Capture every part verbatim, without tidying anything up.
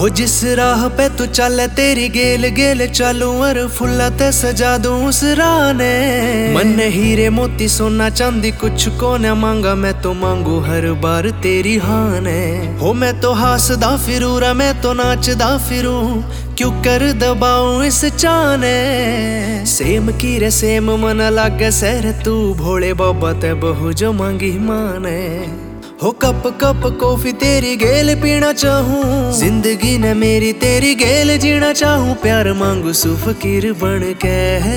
हो जिस राह पे तू चले तेरी गेल गेल चलूं और फुल्ला ते सजा दूं उस राह ने। मन हीरे मोती सोना चांदी कुछ को न मांगा, मैं तो मांगू हर बार तेरी हाँ ने। हो मैं तो हासदा फिरूं रा मैं तो नाचदा फिरूं, क्यों कर दबाऊं इस चाने। सेम की रे सेम मन लागे सर तू, भोले बाबा ते बहु जो मांगी माने। हो कप कप कॉफी तेरी गेल पीना चाहूं, जिंदगी ने मेरी तेरी गेल जीना चाहूं। प्यार मांगू सू फकीर बन के,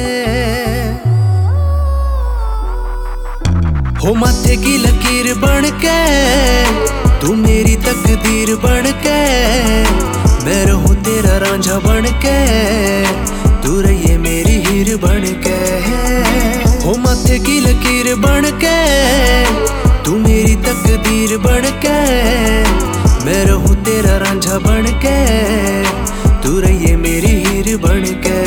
हो माथे की लकीर बन के, तू मेरी तकदीर बन के। मैं रहूं तेरा रांझा बन के, तू रहिए मेरी हीर बन के। हो माथे की लकीर बन के, तू मेरी तकदीर बन के। मैं रहूं तेरा रांझा बन के, तू रहिए मेरी हीर बन के।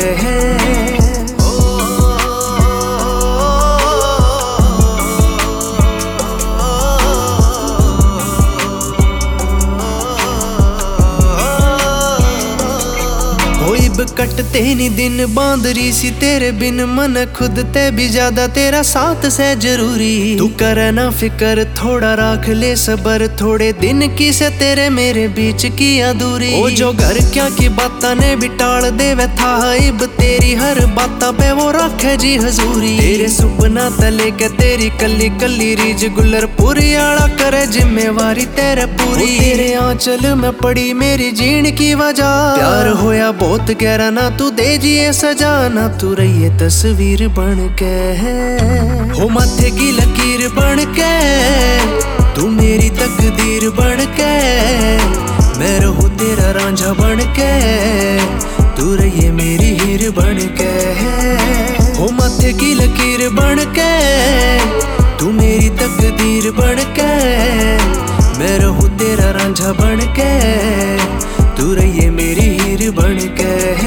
कटते नी दिन बांदरी सी तेरे बिन, मन खुद ते भी ज्यादा तेरा साथ से जरूरी। तू करे ना फिकर थोड़ा राख ले सबर, थोड़े दिन की से तेरे मेरे बीच की अधूरी। ओ जो घर क्या की बाता ने भी टाल देवे था, इब तेरी हर बाता पे वो रखे जी हजूरी। तेरे सुपना तले के तेरी कली कली रीज, गुलर पूरी आला करे जिम्मेवारी तेरे पूरी। तेरे आंचल में पड़ी मेरी जीण की वजह, प्यार होया बहुत गहरा ना तू दे जिए सजा, ना तू रहिए तस्वीर बन के। हो माथे की लकीर बन के, तू मेरी तकदीर बन के। मैं रहूं तेरा रांझा बन के, तू रहिए मेरी हीर बन के। हो माथे की लकीर बन के, तू मेरी तकदीर बन के। मैं रहूं तेरा रांझा बन के, तू रहिए मेरी हीर बन के।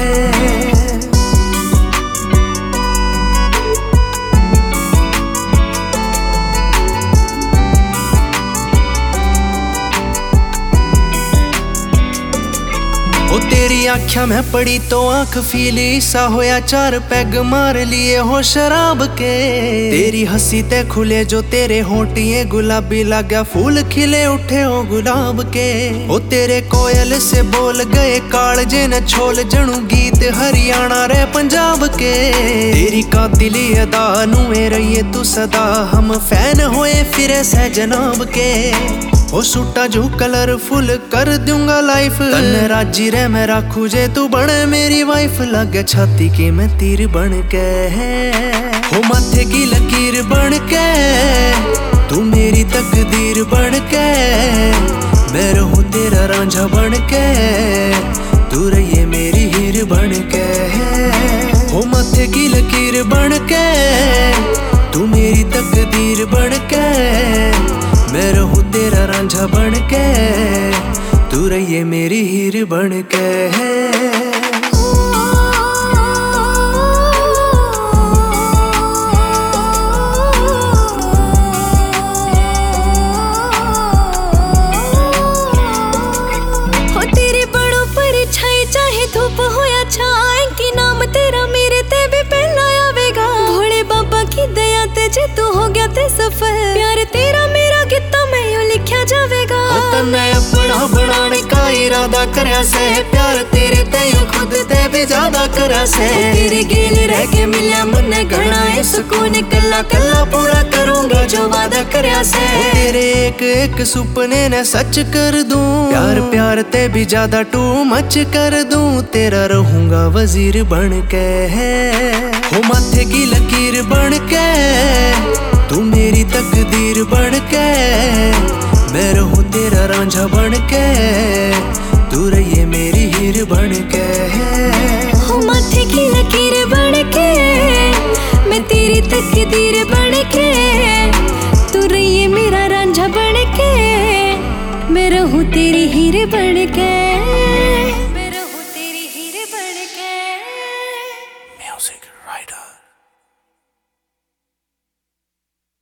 ओ तेरी आँख्या में पड़ी तो आँख फीली सा होया, चार पैग मार लिए हो शराब के। तेरी हंसी ते खुले जो तेरे होठिए गुलाबी, लगा फूल खिले उठे हो गुलाब के। ओ तेरे कोयल से बोल गए कालजे न छोल, जणू गीत हरियाणा रे पंजाब के। तेरी कातिली अदा नुए रहिए तू सदा, हम फैन होए फिरे सह जनाब के। ओ सूटा जो कलरफुल कर दूंगा लाइफ, तन राजी रे मैं राखू जे तू बने मेरी वाइफ। लगे छाती की मैं तीर बन के, हो माथे की लकीर बन के। तू मेरी तकदीर बन के, मैं रहूं तेरा रांझा बन के। तू रहिए मेरी हीर बन के। हो माथे की लकीर बन के, तू मेरी तकदीर बन के। मैं रहूं तेरा रांझा बन के, तू रहिए मेरी हीर बन के। तू हो गया ते सफल, प्यार तेरा मेरा कितना मैं यूं लिखा जावेगा। तन्ने अपना बनाने का इरादा करया से, प्यार तेरे ते यूं खुद ते भी ज्यादा करया से। तेरे गेल रह के मिला मुन्ने घना है सुकून, कल्ला कल्ला पूरा करूंगा जो वादा करया से। तेरे एक एक सुपने ने सच कर दूं, प्यार प्यार ते भी ज्यादा टू मच कर दूं। तेरा रहूंगा वजीर बन के, हो माथे की लकीर बन के। तू मेरी तकदीर बन के, मैं रहूं तेरा रांझा बन के। तू रहिए मेरी हीर बन के। हो माथे की लकीर बन के, मैं तेरी तकदीर बन के। तू रहिए मेरा रांझा बन के, मैं रहूं तेरी हीर बन के। मैं रहूं तेरी हीर बन के। Music writer.